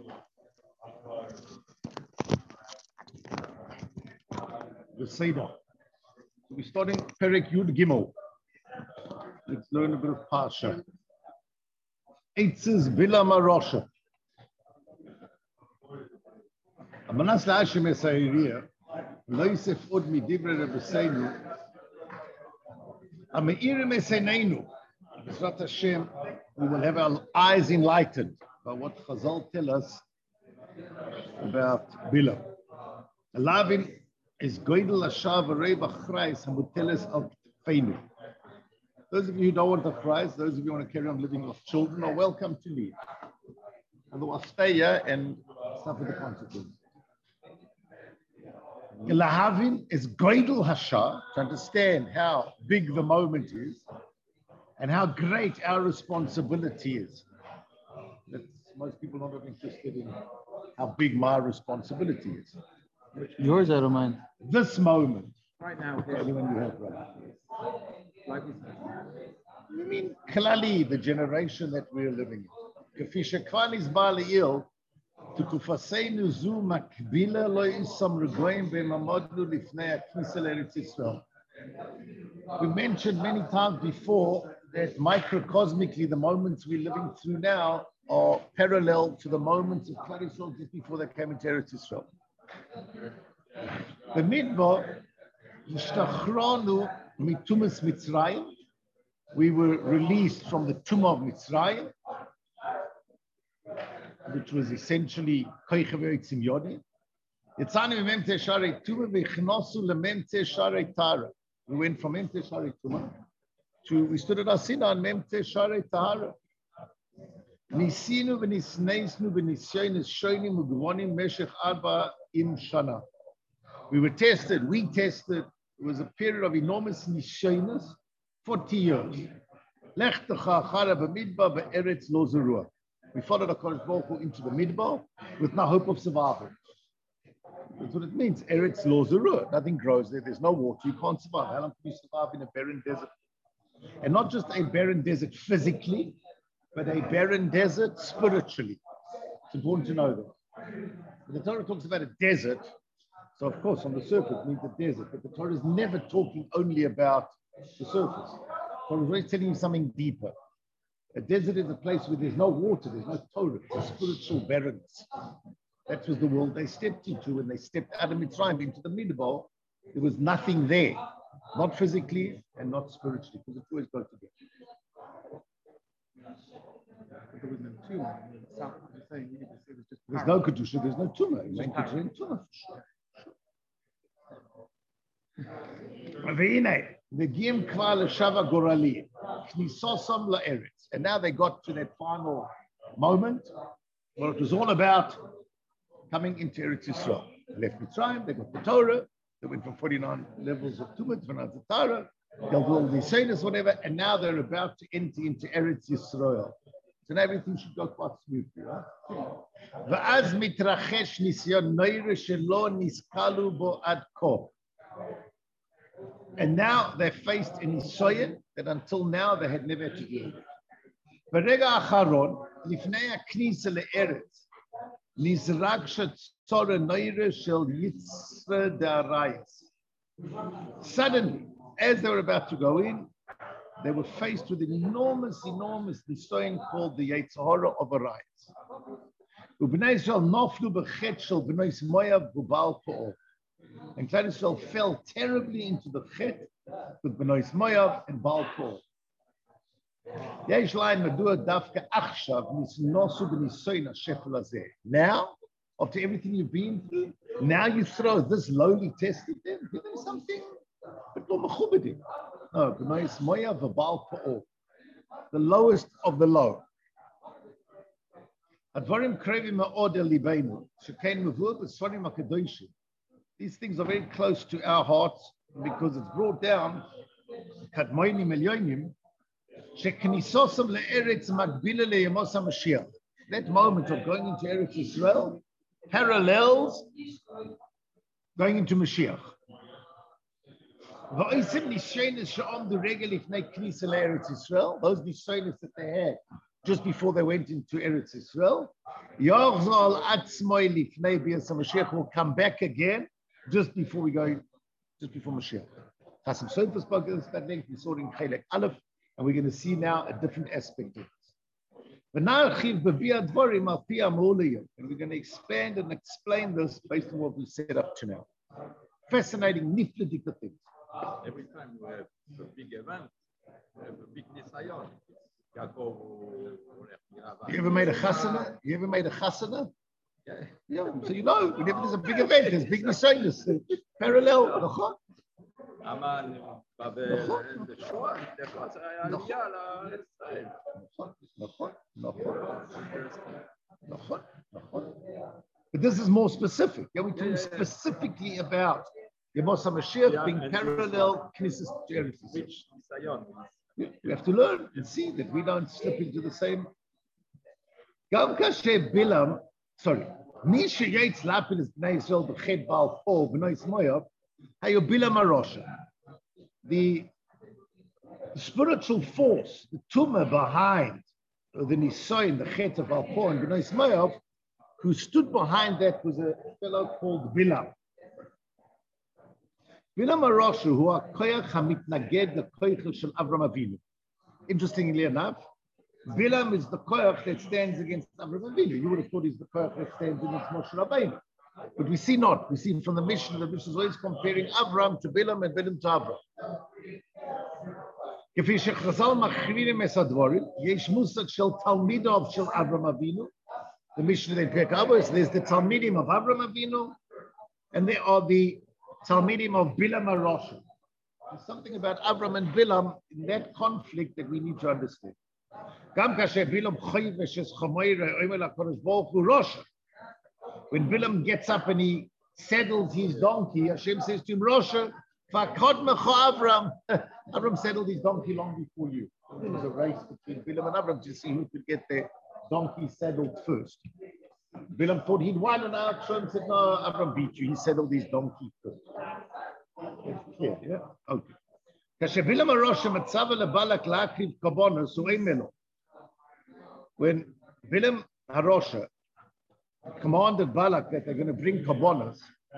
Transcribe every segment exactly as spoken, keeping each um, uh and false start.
The Seder. So we're starting Perek Yud Gimel. Let's learn a bit of Parsha. Eitzes Bila Marosha. Amanas la'ashim esayiriya. Lo yisef od midivre rebeseinu. Ameirim eseneinu. B'ezrat Hashem, we will have our eyes enlightened by what Chazal tell us about Bila. Alavin is Goydel Ashav Arei B'Chrais Hamuteles Al Feinu. Those of you who don't want the Christ, those of you who want to carry on living with children, are welcome to leave. Otherwise, stay here and suffer the consequences. Lahavin is Goydel Hashah, to understand how big the moment is and how great our responsibility is. That's, most people are not interested in how big my responsibility is. Yours, I don't mind. This moment. Right now. Only when you have right. I mean, Klali, the generation that we're living in. Kafisha Kwanis Baliil, to Kufaseinu Zu Makbila Lo Isam Regoim Bemamodlu Lifnei Aknisa Eretz Yisrael. We mentioned many times before that microcosmically the moments we're living through now are parallel to the moments of Klal Yisrael just before they came into Eretz Yisrael. The Midbar, Yishtachronu Mitumas Mitzrayim. We were released from the tomb of Mitzrayim, which was essentially Koichav Eitzim Yodi. Yitzanu Memte Sharei Tuma v'Chnosu leMemte Sharei Tara. We went from Memte Sharei Tuma to, we stood at Asina on Memte Sharei Tara. Nisinu v'Nisneisnu v'Nisyonis Shoinim u'Gvonim Meshech Arba Im Shana. We were tested, we tested. It was a period of enormous nisyonis, forty years. Lech techa achara b'midbar be'eretz lo zerua. We followed HaKadosh Baruch Hu into the midbar with no hope of survival. That's what it means. Eretz lo zerua. Nothing grows there. There's no water. You can't survive. How long can you survive in a barren desert? And not just a barren desert physically, but a barren desert spiritually. It's important to know that. The Torah talks about a desert. So, of course, on the surface it means a desert, but the Torah is never talking only about the surface. The Torah is always telling you something deeper. A desert is a place where there's no water, there's no Torah, it's a spiritual barrenness. That was the world they stepped into when they stepped out of Mitzrayim into the Midbar. There was nothing there, not physically and not spiritually, because it always goes together. There was no tumor. There's no Kedusha, there's no tumor. You make Kedusha in tumor for sure. And now they got to that final moment where it was all about coming into Eretz Yisrael. They left Mitzrayim, they got the Torah, they went from forty-nine levels of Tumah to the Torah, they'll do all the Seinas, whatever, and now they're about to enter into Eretz Yisrael. So now everything should go quite smoothly, right? V'az mitrachesh nisyon noire shelo niskalu bo ad ko. And now they're faced in Nisoyen that until now they had never to do. Berega acharon, lifnei haknisa le'eretz, nizrak shetzora noire shel yitzra da'arayis. Suddenly, as they were about to go in, they were faced with an enormous, enormous Nisoyen called the Yetzirah of Arayis. Ubnei Yisrael noflu b'chet shel b'nei Moav v'Baal Peor. And Klal Yisrael fell terribly into the chet with Bnei Moav and Baal Peor. Now, after everything you've been through, now you throw this lowly test at them. Give them something. No, Bnei Moav and Baal Peor, the lowest of the low. Advarim krevim ma'od el libeinu, shekein mevur b'sfarim hakadoshim. These things are very close to our hearts because it's brought down kadmoinim elyonim sheknisosam le'eretz makbila le'yemos HaMashiach. That moment of going into Eretz Yisrael parallels going into Mashiach. V'oisim nishenis she'om the regel ifnei knisa le'eretz Yisrael. Those nishenis that they had just before they went into Eretz Yisrael. Yochzol atzmoi lifnei bias Mashiach will come back again just before we go, just before Mashiach. Chasam Sofer spoke about that length. We saw it in Chelek Aleph, and we're going to see now a different aspect of this. And we're going to expand and explain this based on what we set up to now. Fascinating, nifladik things. Every time we have a big event, we have a big nisayon. You ever made a chasana? You ever made a chasana? Yeah. Yeah. So you know, whenever there's a big event, there's big nisayon, parallel. נכון, נכון, נכון. But this is more specific. Yeah, we're talking specifically about Yemos HaMashiach being parallel Knesset to Eretz Yisrael. We have to learn and see that we don't slip into the same. Gam kashe Bilam, sorry, Mi sheyetz lapil is Bnei Yisrael b'chet ba'al chol b'noi Moab. The spiritual force, the tumor behind the Nisayon, the Chet of Alpo and Bnei Moab, who stood behind that was a fellow called Bilam. Bilam Arosha, who are Koyach HaMitnaged, the Koyach Shel Avram Avinu. Interestingly enough, Bilam is the Koyach that stands against Avram Avinu. You would have thought he's the Koyach that stands against Moshe Rabbeinu. But we see not. We see from the mission, the mission is always comparing Avram to Bilam and Bilam to Avram. כפי שחז"ל מחרירים את הדברים, יש מושג של תלמידיו של אברהם אבינו. The mission in Pirkei Avos, there's the Talmidim of Avram Avinu, and there are the Talmidim of Bilam HaRosha. There's something about Avram and Bilam in that conflict that we need to understand. גם כאשר בילם חייבש את חמור אומר לקדוש ברוך הוא רושע. When Bilam gets up and he saddles his donkey, Hashem says to him, Rosha, Avram. Avram saddled his donkey long before you. There was a race between Bilam and Avram to see who could get their donkey saddled first. Bilam thought he'd won, and Hashem said, no, Avram beat you. He saddled his donkey first. Yeah, yeah? Okay. When Bilam HaRosha commanded Balak that they're going to bring kabbalas,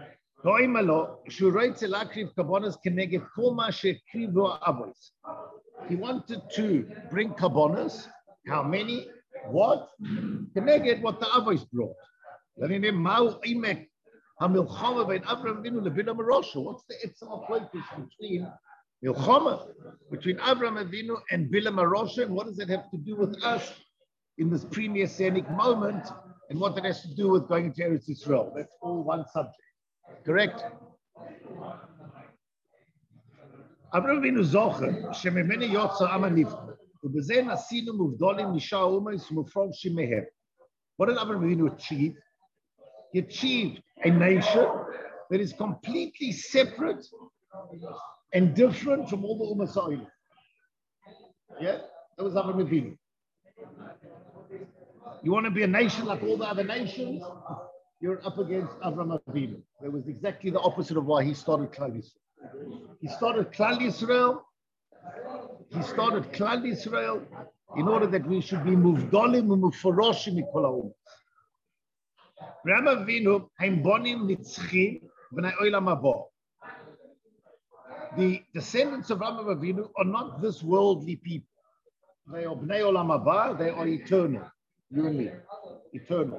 he wanted to bring kabbalas. How many? What? Keneged what the Avos brought. What's the etzem focus between Milchama, between Avram Avinu and Bilam HaRosha, and what does that have to do with us in this pre-Messianic moment, and what that has to do with going into Eretz Yisrael? That's all one subject. Correct? Avram Avinu zocher shememene yotza amanif ubezen asinu muvdolim nisha umeis mufroshim mehem. What did Avram Avinu achieve? He achieved a nation that is completely separate and different from all the Ummah Sa'il. Yeah, that was Avram Avinu. You want to be a nation like all the other nations? You're up against Avram Avinu. That was exactly the opposite of why he started Klal Yisrael. He started Klal Yisrael. He started Klal Yisrael in order that we should be muvdolim and muforoshim mikol ha'ummos. Ram Avinu haim bonim nitzchim b'nei olam haba. The descendants of Ram Avinu are not this worldly people. They are b'nei olam haba. They are eternal. You and me, eternal.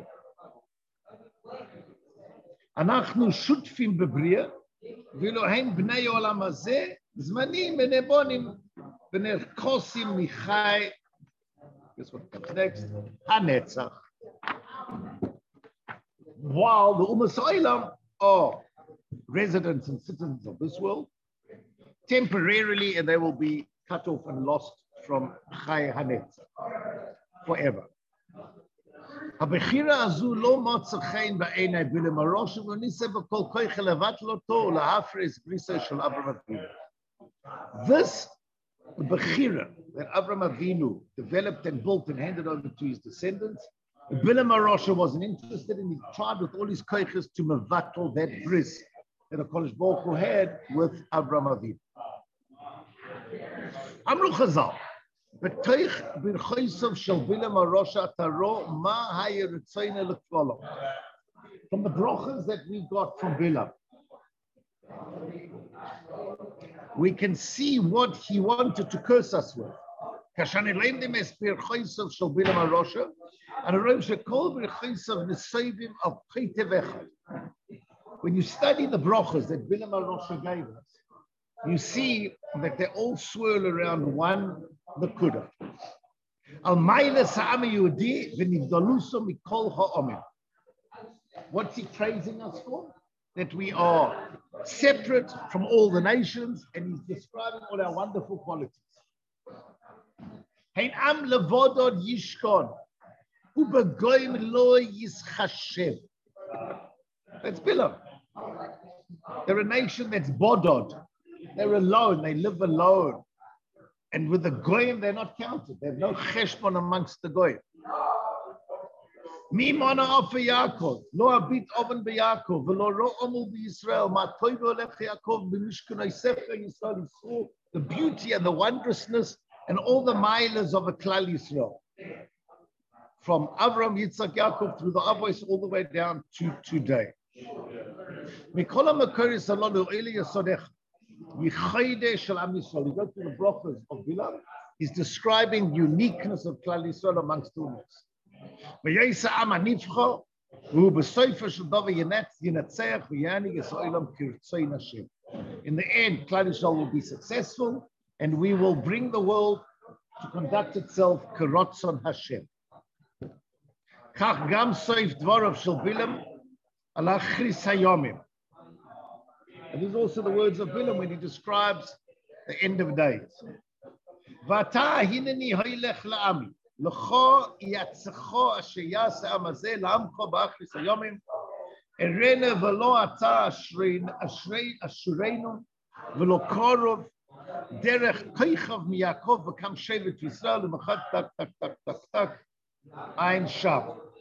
אנחנו שותפים בבריאה, ואילו הם בני העולם הזה, זמנים ונבונים ונרקוסים מחי, guess what comes next? הנצח. While the Ummah Sa'olam are residents and citizens of this world, temporarily, and they will be cut off and lost from Chai HaNetzach forever. הבחירה הזו לא מוצא חן בעיני בילם HaRosha וניסה בכל כוח לבטל אותו להפריס בריסה של אברהם אבינו. This bechira that Avraham Avinu developed and built and handed over to his descendants, Billem HaRosha wasn't interested, and he tried with all his koiches to mevatel that bris that HaKadosh Baruch Hu had with Avraham Avinu. Amru Chazal, בתוך ברכיסוב של בלעם הראש התרו, מה היה רצונו לכלולו? From the brachas that we got from Bilam, we can see what he wanted to curse us with. כשאני למדים את ברכיסוב של בלעם הראש, אני רואה שכל ברכיסוב נסובים על כתב אחד. When you study the brachas that Bilam HaRosh gave us, you see that they all swirl around one nakuda. Al Mailas Ha'am Yehudi v'nivdaluso mikol ha'omim. What's he praising us for? That we are separate from all the nations, and he's describing all our wonderful qualities. Hein am levodod yishkon ubegoyim lo yischashev. That's Bilam. They're a nation that's bodod. They're alone. They live alone. And with the goyim, they're not counted. They have no cheshbon amongst the goyim. Mi mana afa Yaakov, lo abit oven beYaakov, v'lo ro omul beYisrael, ma toivo lech Yaakov b'mishkanei sefer Yisrael. He saw the beauty and the wondrousness and all the miles of a Klal Yisrael. From Avram, Yitzchak, Yaakov, through the Avos, all the way down to today. Mikol HaMakoris Alonu Eli Yesodech, Yichayde Shel Am Yisrael. You go to the brachas of Bilam, he's describing uniqueness of Klal Yisrael amongst the ummahs. V'yisa Am HaNivcho, V'hu b'soifa shel davar yinatzech v'yani Yisraelam kirtzoi Hashem. In the end, Klal Yisrael will be successful, and we will bring the world to conduct itself k'rotzon Hashem. Kach gam soif dvarav shel Bilam, and these are also the words of Bilam when he describes the end of days. Vata hineni hoylech la'ami, l'cho yatzecho asher yasa amazeh la'amcho ba'achris hayomim, erene v'lo ata ashureinu v'lo korov derech koichav miyakov v'kam shevet Yisrael l'machat tak tak tak tak tak ein shab.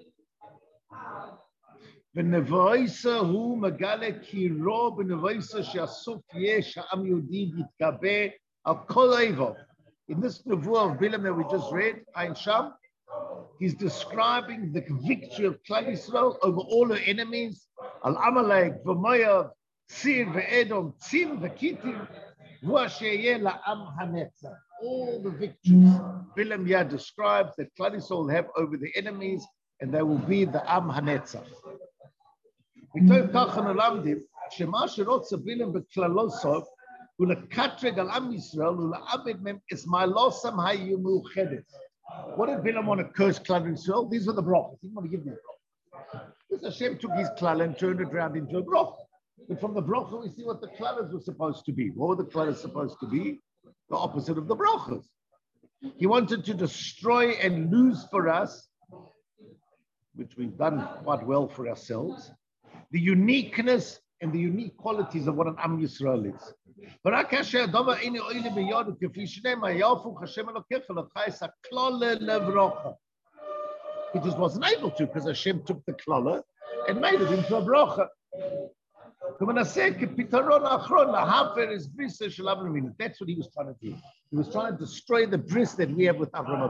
בנבויסה הוא מגלה קירו בנבויסה שהסוף יהיה שהעם יהודי יתגבה על כל אויבו. In this nevuah of Bilam that we just read, Ein Sham, he's describing the victory of Klal Yisrael over all her enemies, Al Amalek, V'Moav, Sir, V'Edom, Tzim, V'Kitim, V'Asher Yeh La'am HaNetzach. All the victories Bilam Yah describes that Klal Yisrael will have over the enemies, and they will be the Am HaNetzach. מתוך כך אנו למדים שמה שרוצה בילם בכללוסו הוא לקטרג על עם ישראל ולעבד מהם את מעלוסם היו מאוחדת. What did Bilam want to curse Klal Yisrael? These were the brachas. He didn't want to give them the brachas. Because Hashem took his klal and turned it around into a bracha. But from the bracha we see what the klalas were supposed to be. What were the klalas supposed to be? The opposite of the brachas. He wanted to destroy and lose for us, which we've done quite well for ourselves, the uniqueness and the unique qualities of what an Am Yisrael is. He just wasn't able to because Hashem took the klala and made it into a bracha. That's what he was trying to do. He was trying to destroy the bris that we have with Avraham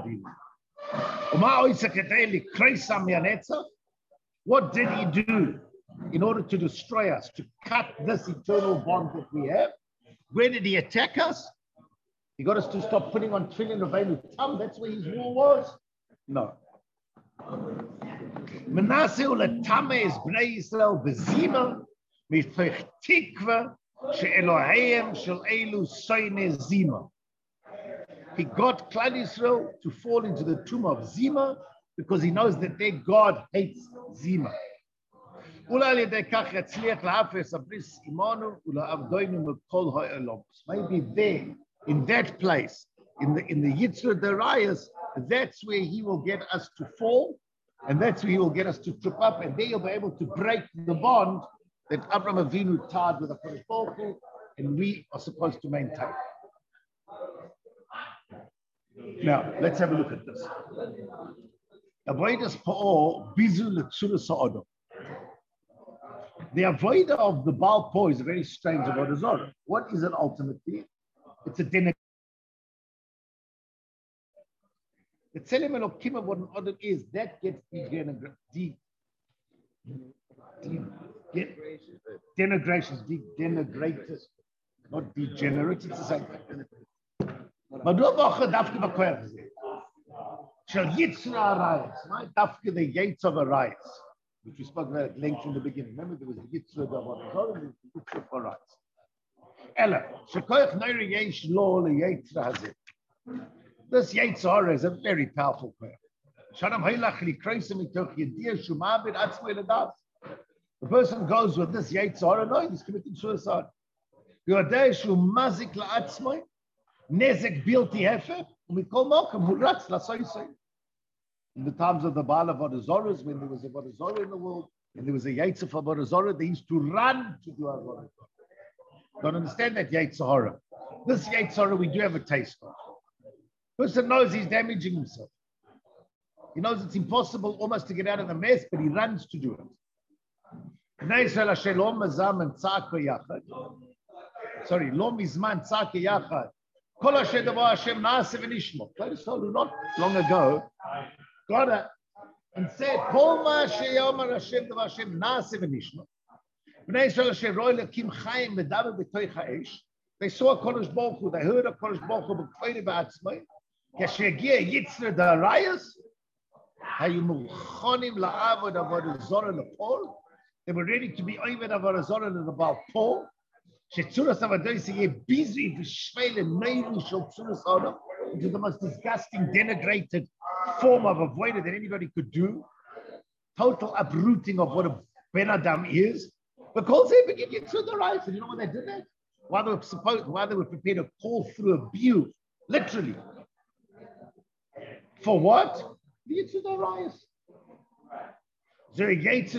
Avinu. What did he do in order to destroy us, to cut this eternal bond that we have? Where did he attack us? He got us to stop putting on Tefillin Rabbeinu Tam. That's where his war was? No. Manasseh uletame is Bnei Yisrael bezima mifech tikva she'eloheim shel elu soine zima. He got Klal Yisrael to fall into the tomb of Zima because he knows that their God hates Zima. Maybe there, in that place, in the in the Yitzhak Darius, that's where he will get us to fall, and that's where he will get us to trip up, and there you'll be able to break the bond that Avraham Avinu tied with a Kodesh, and we are supposed to maintain. Now, let's have a look at this. Avodas pa'or bizu letzura sa'odom. The avodah of the Baal Po is a very strange avodah zarah. What is it ultimately? It's a den. The Tselem Elokim of what an Adam is, that gets degener- de- de- de- denigration, de- denigrated, not degenerate, it's the same thing. But no Bacha Dafke Bakoyach. Shall Yitzra Arayas, my Dafke, the gates of Arayas, which we spoke about at length in the beginning. Remember, there was the Yitzra of Arayas, and the Yitzra of Arayas. Ella, Shekoyach Neiri Yesh Lo Le Yitzra Hazeh. This Yitzra is a very powerful prayer. Shanam Haylach Likreisem Mitoch Yedir Shumabit Atzmo Eladas. The person goes with this Yitzra, no, he's committing suicide. Yodei Shumazik La'atzmo, Nezek Bilti Hefer, Mikol Malcolm, who rats Lasoisei. In the times of the Baal of Avodah when there was a Avodah Zarah in the world, and there was a Yitzra for Avodah Zarah, they used to run to do Avodah Zarah. Don't understand that Yitzra. This Yitzra we do have a taste of. Person knows he's damaging himself. He knows it's impossible almost to get out of the mess, but he runs to do it. Sorry, lo mizman tzake yachad. Kol asher davar Hashem naaseh v'nishmo. Not long ago, God and said, Kol ma sheyomer Hashem davar Hashem naaseh v'nishmo. Bnei Yisrael asher roi lekim chayim medaber b'toich ha'esh. They saw Kodesh Baruch Hu, they heard of Kodesh Baruch Hu b'kfeini b'atzmai. Kasher giya yitzra da'arayas. Hayu muchonim la'avod avodah zorah lepol. They were ready to be over avodah zorah and the Baal Pol. Shetzuras avadois ye busy v'shveil and neiri shel tzuras adam, which is the most disgusting, denigrated form of avodah that anybody could do. Total uprooting of what a Ben Adam is. Because they begin to through the rights, and you know what they did that? While they were supposed, while they were prepared to call through a biu, literally. For what? The Yitzhak riots. That's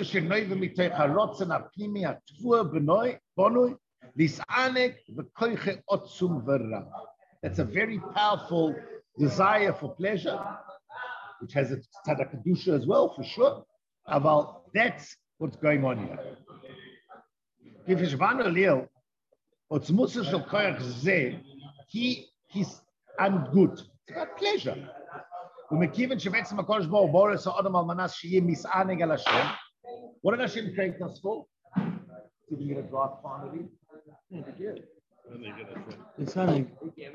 a very powerful desire for pleasure, which has its tzedakah kedusha as well, for sure. But that's what's going on here. He he's ungood. It's about pleasure. What did Hashem create us for? To be a dry quantity. It's honey.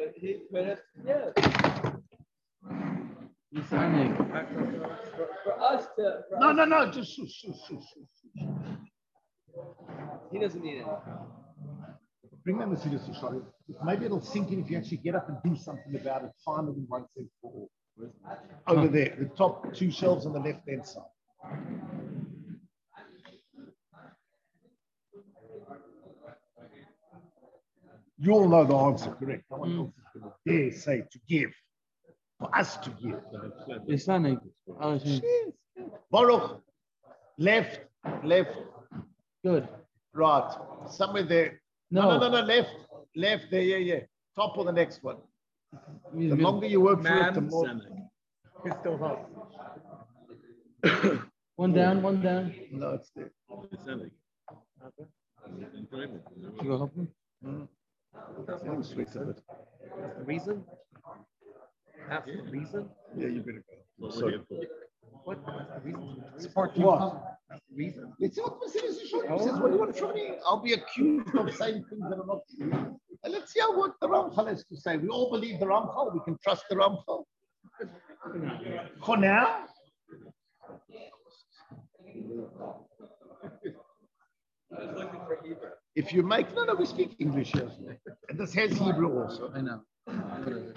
It's honey. For us to. For No, us no, no. Just shush, shush, shush, shush. He doesn't need it. Bring them the serious issue. Maybe it'll sink in if you actually get up and do something about it finally once and for all. Over there, the top two shelves on the left hand side. You all know the answer, correct? No one else is going to dare say to give. For us to give. It's honey. Baruch, left, left. Good. Right. Somewhere there. No, no, no, no, left. Left there, yeah, yeah. Top or the next one. The Good. longer you work through it, the Man, more. Senek. It's still hot. One down, one down. No, it's there. Senek. You go help him? Mm. Yeah, sweet of it. That's the reason? That's the reason? Yeah, you better go. What So, we're here for. What? That's the reason? support what? That's the reason? Let's see what Mercedes is showing. He says, what do you want from me? I'll be accused of saying things that are not true. And let's hear what the Ramchal has to say. We all believe the Ramchal. We can trust the Ramchal. For now, if you make, no, no, we speak English here. And this has Hebrew also. I know. Whatever.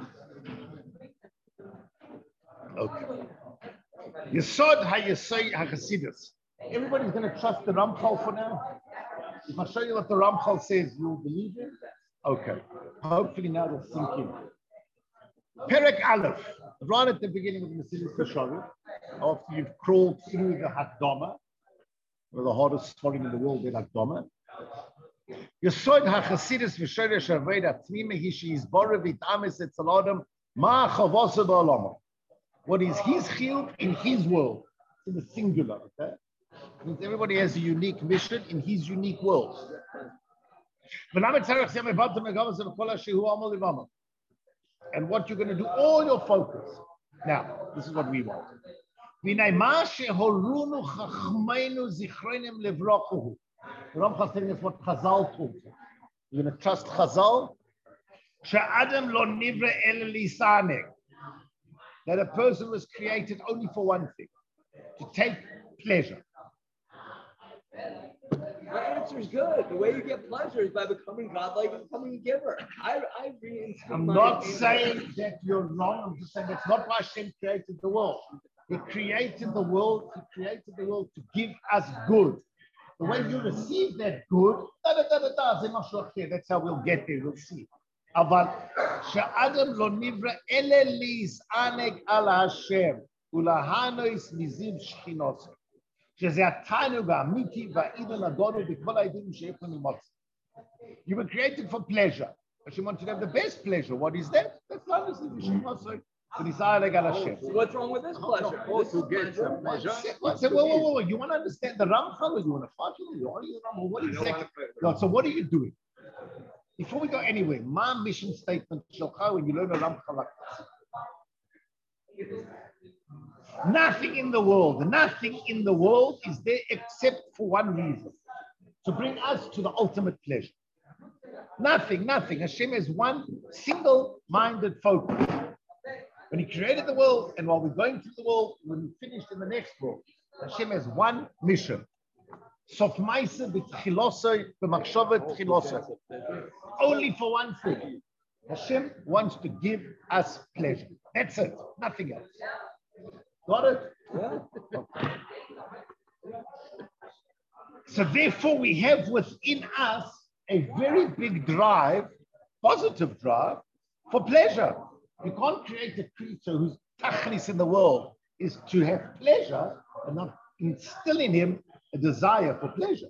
Okay. Yesod HaYesod HaChasidus. Everybody's going to trust the Ramchal for now. If I show you what the Ramchal says, you'll believe it? Okay. Hopefully now it'll sink in. Perek Aleph, right at the beginning of the Mesilas Yesharim, after you've crawled through the Hakdama, one of the hardest story in the world, the Hakdama. Yesod HaChasidus V'Shoresh Aveda Tmima Hishi Yizbora V'Itamis Etzel Adam Ma Chavasa Ba'olama. What is his chiyuv in his world, in the singular, okay? Means everybody has a unique mission in his unique world. And what you're going to do, all your focus, Now, this is what we want. V'nayma shehorunu chachmeinu zichronim levrochuhu. The Ramchal telling us what Chazal taught. You're going to trust Chazal. She'adam lo nivra el lisaneh. That a person was created only for one thing, to take pleasure. My answer is good. The way you get pleasure is by becoming godlike and becoming a giver. I, I re- I'm not saying that you're wrong. I'm just saying that's not why Hashem created the world. He created the world. He created the world to give us good. The way you receive that good, da, da, da, da, da, that's how we'll get there. We'll see. אבל שאדם לא נברא אלא להישענג על השם ולהנוס מזיו שכינוסו. שזה התענוג האמיתי והעידון הגדול בכל העידונים שיכולים למוצא. You were created for pleasure. Hashem wants you to have the best pleasure. What is that? That's להנוס מזיו שכינוסו. ולהישענג על השם. So what's wrong with this pleasure? This To get some pleasure. What's it? Whoa, whoa, whoa. You want to understand the Ramchal or you want to fight with you? What are you, what exactly? No, so what are you doing? Before we go anywhere, my mission statement, Shokha, when you learn a Ramchal like this. Nothing in the world, nothing in the world is there except for one reason, to bring us to the ultimate pleasure. Nothing, nothing. Hashem has one single-minded focus. When he created the world, and while we're going through the world, when we finished in the next world, Hashem has one mission. Sof ma'aseh b'tchilosoi b'machshava tchilosoi. Only for one thing. Hashem wants to give us pleasure. That's it. Nothing else. Got it? Yeah. Okay. So therefore, we have within us a very big drive, positive drive, for pleasure. You can't create a creature whose tachlis in the world is to have pleasure and not instill in him a desire for pleasure.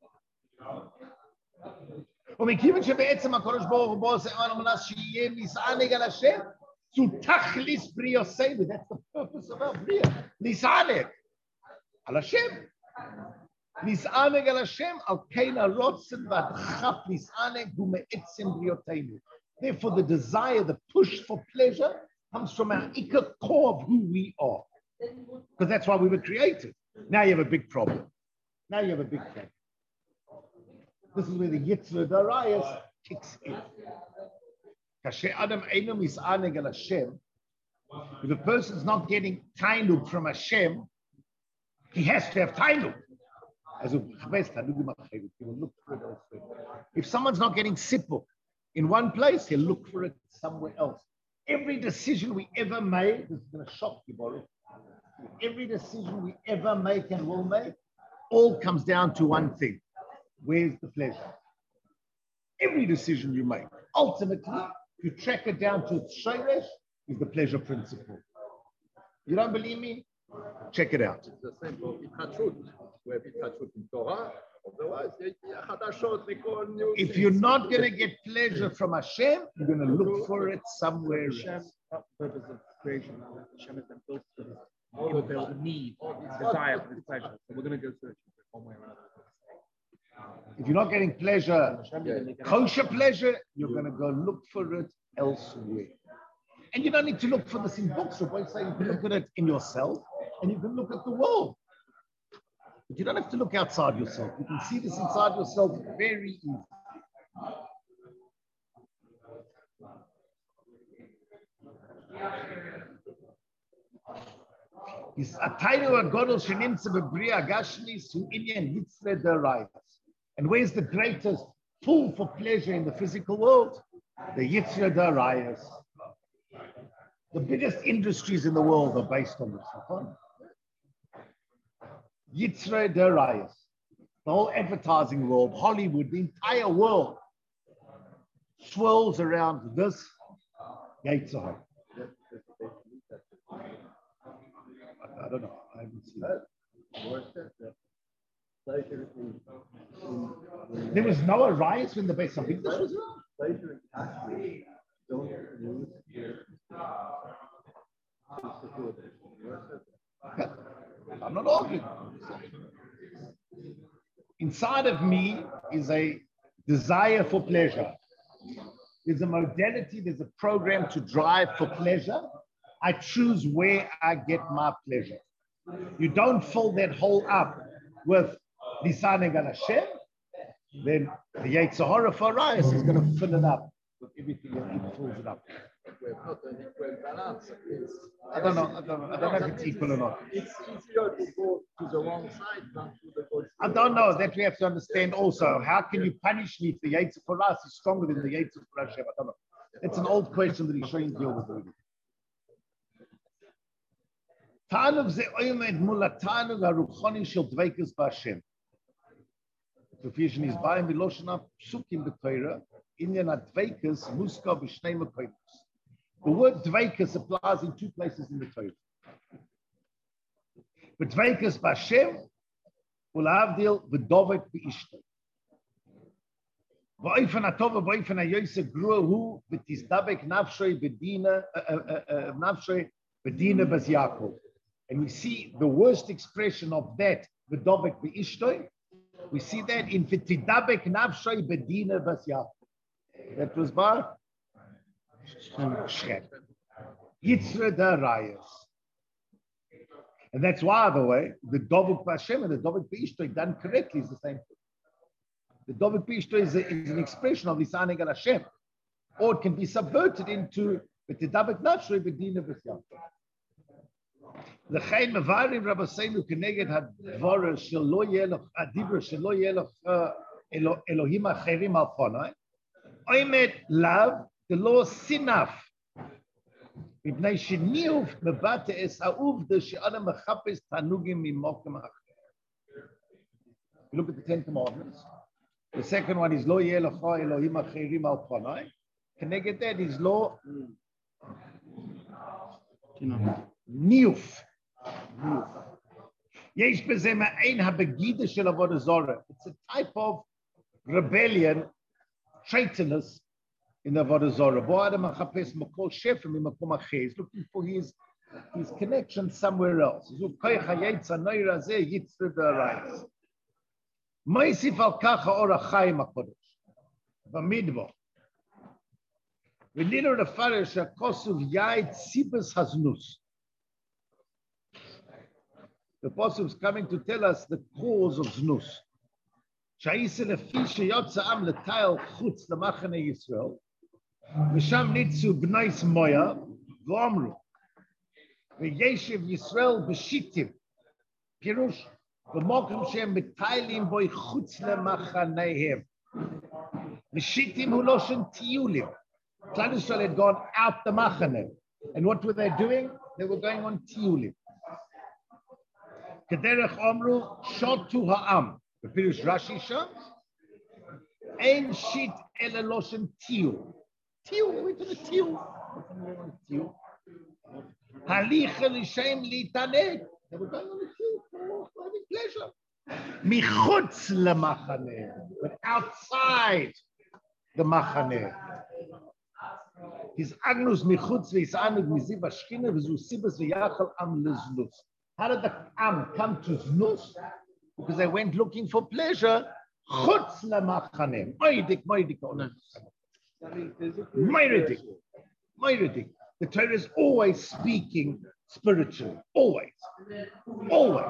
ומכיוון שבעצם הקדוש ברוך הוא בו עושה לנו מנס שיהיה מסענג על השם, zu tachlis briosenu. That's the purpose of our bria. Nis'aneg al Hashem. Nis'aneg al Hashem al keina rotzen v'adchaf nis'aneg hu me'etzem briotenu. Therefore, the desire, the push for pleasure comes from our ikar core of who we are. Because that's why we were created. Now you have a big problem. Now you have a big problem. This is where the Yitzhak Darayas kicks in. If a person's not getting tainug from Hashem, he has to have tainug. If someone's not getting sipuk in one place, he'll look for it somewhere else. Every decision we ever made, this is going to shock you, Baruch. Every decision we ever make and will make, all comes down to one thing. Where's the pleasure? Every decision you make, ultimately, if you track it down to its shoresh, is the pleasure principle. You don't believe me? Check it out. It's the same for Itchadshut. We have Itchadshut in Torah. Otherwise, Chadashot, they call new If things. you're not going to get pleasure from Hashem, you're going to look for it somewhere else. Hashem, not the purpose of creation. Hashem has been built for this. People build a need, desire for this pleasure. So we're going to go searching for it one way or another. If you're not getting pleasure, Yeah. kosher pleasure, you're going to go look for it elsewhere. And you don't need to look for this in books. Or say you can look at it in yourself, and you can look at the world. But you don't have to look outside yourself. You can see this inside yourself very easily. Is Atainu Agodol Shenimtze Bebria Gashmis Hu Inyan Yitzre Derayas. And where's the greatest pull for pleasure in the physical world? The Yitzre Derayas. The biggest industries in the world are based on this. Yitzre Derayas. The whole advertising world, Hollywood, the entire world swirls around this Yitzre. I don't know. I haven't seen that. There was no riots when the base of English was around. Pleasure and passion don't lose I'm not arguing. Inside of me is a desire for pleasure. There's a modality, there's a program to drive for pleasure. I choose where I get my pleasure. You don't fill that hole up with Lisaneg al Hashem, then the Yetzer Hara for Arias is going to fill it up with everything that it fills it up. We have not an equal balance. It's, I don't know. I don't, I don't know if it's equal or not. It's easier to go to the wrong side than to the good. I don't know. That we have to understand also. How can you punish me if the Yetzer for us is stronger than the Yetzer for Hashem? I don't know. It's an old question that he's showing deal with already. Tanuv ze oimed mula tanuv haruchoni shel dveikus b'Hashem. The vision is by Miloshana Psukim b'Torah. Inyan adveikus muska b'shnei mekoyos. The word dveikus applies in two places in the Torah. But dveikus b'Hashem ulavdil v'dovek b'ishtay. V'oifen atova v'oifen hayoyse grua hu v'tizdabek nafshoy b'dina nafshoy b'dina b'z Yaakov. And we see the worst expression of that, v'dovek b'ishtay. We see that in v'tidabek nafshoy b'dina b'z Yaakov. That was by Shem. Yitzra da Rayas. And that's why, by the way, the Dovuk B'Hashem and the Dovuk B'Ishtoi done correctly is the same thing. The Dovuk B'Ishtoi is, is an expression of Lisaneg al Hashem. Or it can be subverted into the Tidabek Nafshrei B'Dina B'Syam. L'chein mevarim Rabbeinu keneged hadvara shelo yelach adibra shelo yelach Elohim acherim al chonai. Oimed lav the law sinaf. Mipnei sheniuv mebate es ha'uvda she'adam mechapes tanugim mimokim acher. You look at the Ten Commandments. The second one is lo yeh lecha Elohim acherim al chonai. Connected that is lo niuf. Yesh b'zeh ma'ein habegida shel avodah zorah. It's a type of rebellion, traitorness in the avodah zorah. Bo adam achapes makol shefem mimakom acher. He's looking for his his connection somewhere else. Zuv koich hayetza noira zeh yitzre da'arayis. Ma'isif al kacha or achayim hakodesh. B'midbar. V'nino refarish hakosuv yait sibas haznus. The Apostle is coming to tell us the cause of znus. Sha'ise lefi sheyotza am letayel chutz lemachane Yisrael. V'sham nitzu b'nais moya v'omru. V'yeshiv Yisrael b'shitim. Pirush v'mokim shem betaylim boi chutz lemachaneihem. V'shitim hu loshen tiyulim. Klal Yisrael had gone out the machane. And what were they doing? They were going on tiyulim. Kederech Omru Shotu Ha'am. The Pirush Rashi Sham. Ein shit ele loshen tiyu. Tiyu, wait to the tiyu. Tiyu. Halicha l'shem litaneg. They were going on the tiyu for having pleasure. Michutz lemachane, but outside the machane. His agnus michutz v'yisanug miziv hashchina v'zu sibas v'yachal am leznus. How did the Am come to Znus? Because they went looking for pleasure. Chutz lemachane. Moedik, moedik, moedik, moedik. The Torah is always speaking spiritually. Always. Always.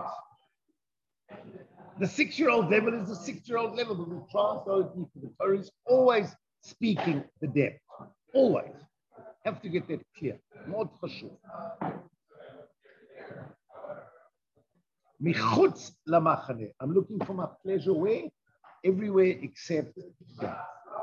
The six-year-old level is the six-year-old level, but we translate deeper. The Torah is always speaking the depth. Always. Have to get that clear. More chashuv. Michutz lamachane. I'm looking for my pleasure where? Everywhere except God.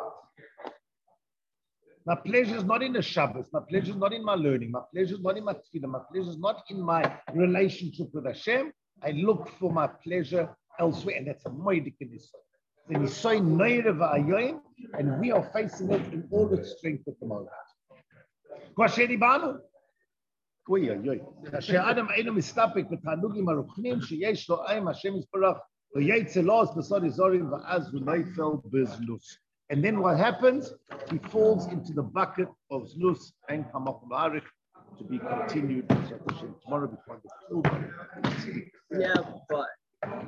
My pleasure is not in the Shabbos. My pleasure is not in my learning. My pleasure is not in my tefillah. My pleasure is not in my relationship with Hashem. I look for my pleasure elsewhere, and that's a moedik in Yisrael. The Nisoy Neire v'ayoyim, and we are facing it in all its strength at the moment. Kwasheri banu. Oy, oy, oy. כאשר אדם אינו מסתפק בתענוגים הרוחניים שיש לו עם השם יתברך ויצא לו בסוד אזורים ואז הוא נופל בזנוס. And then what happens? He falls into the bucket of znus and kamach ba'arik, to be continued tomorrow before the children. Yeah, but